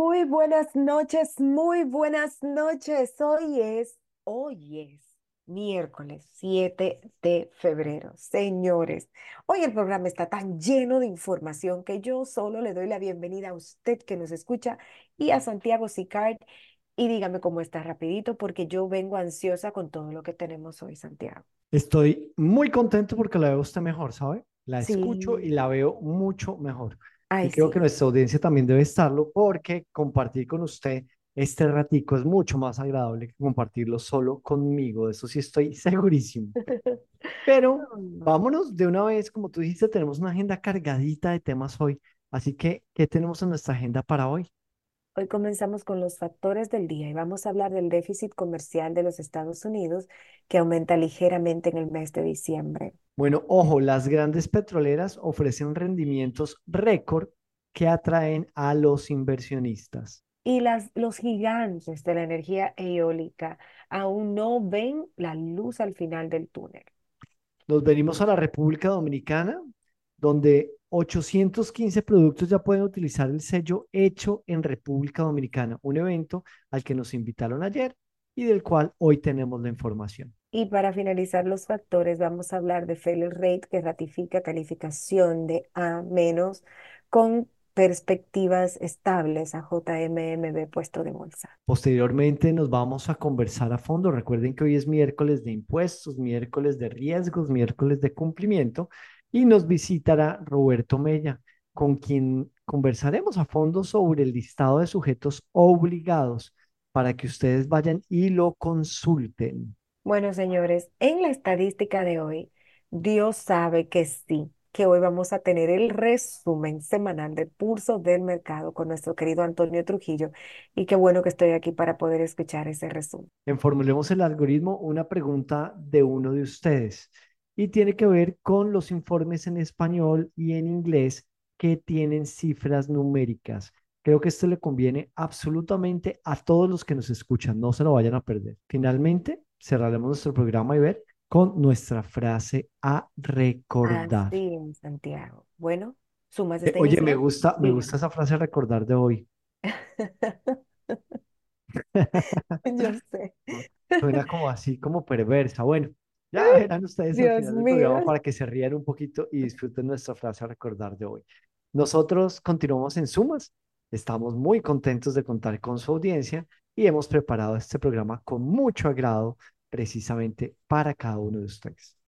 Muy buenas noches, muy buenas noches. Hoy es miércoles 7 de febrero. Señores, hoy el programa está tan lleno de información que yo solo le doy la bienvenida a usted que nos escucha y a Santiago Sicard. Y dígame cómo está rapidito porque yo vengo ansiosa con todo lo que tenemos hoy, Santiago. Estoy muy contento porque la veo a usted mejor, ¿sabe? La escucho y Sí, la veo mucho mejor. Y ay, creo que sí. nuestra audiencia también debe estarlo porque compartir con usted este ratico es mucho más agradable que compartirlo solo conmigo. De eso sí estoy segurísimo. Pero No. vámonos de una vez, como tú dijiste, tenemos una agenda cargadita de temas hoy. Así que, ¿qué tenemos en nuestra agenda para hoy? Hoy comenzamos con los factores del día y vamos a hablar del déficit comercial de los Estados Unidos que aumenta ligeramente en el mes de diciembre. Bueno, ojo, las grandes petroleras ofrecen rendimientos récord que atraen a los inversionistas. Y los gigantes de la energía eólica aún no ven la luz al final del túnel. Nos venimos a la República Dominicana, donde 815 productos ya pueden utilizar el sello hecho en República Dominicana, un evento al que nos invitaron ayer y del cual hoy tenemos la información. Y para finalizar los factores, vamos a hablar de failure rate que ratifica calificación de A menos con perspectivas estables a JMMB puesto de bolsa. Posteriormente nos vamos a conversar a fondo. Recuerden que hoy es miércoles de impuestos, miércoles de riesgos, miércoles de cumplimiento y nos visitará Roberto Mella, con quien conversaremos a fondo sobre el listado de sujetos obligados para que ustedes vayan y lo consulten. Bueno, señores, en la estadística de hoy, Dios sabe que sí, que hoy vamos a tener el resumen semanal de pulso del mercado con nuestro querido Antonio Trujillo. Y qué bueno que estoy aquí para poder escuchar ese resumen. En Formulemos el Algoritmo, una pregunta de uno de ustedes y tiene que ver con los informes en español y en inglés que tienen cifras numéricas. Creo que esto le conviene absolutamente a todos los que nos escuchan, no se lo vayan a perder. Finalmente, cerraremos nuestro programa y ver con nuestra frase a recordar. Así en Santiago. Bueno, Sumas está Oye, me iniciando. gusta, me gusta Dígame. esa frase a recordar de hoy. Yo sé. Suena como así, como perversa. Bueno, ya verán ustedes al Dios final del mío. programa para que se rían un poquito y disfruten nuestra frase a recordar de hoy. Nosotros continuamos en Sumas. Estamos muy contentos de contar con su audiencia y hemos preparado este programa con mucho agrado precisamente para cada uno de ustedes.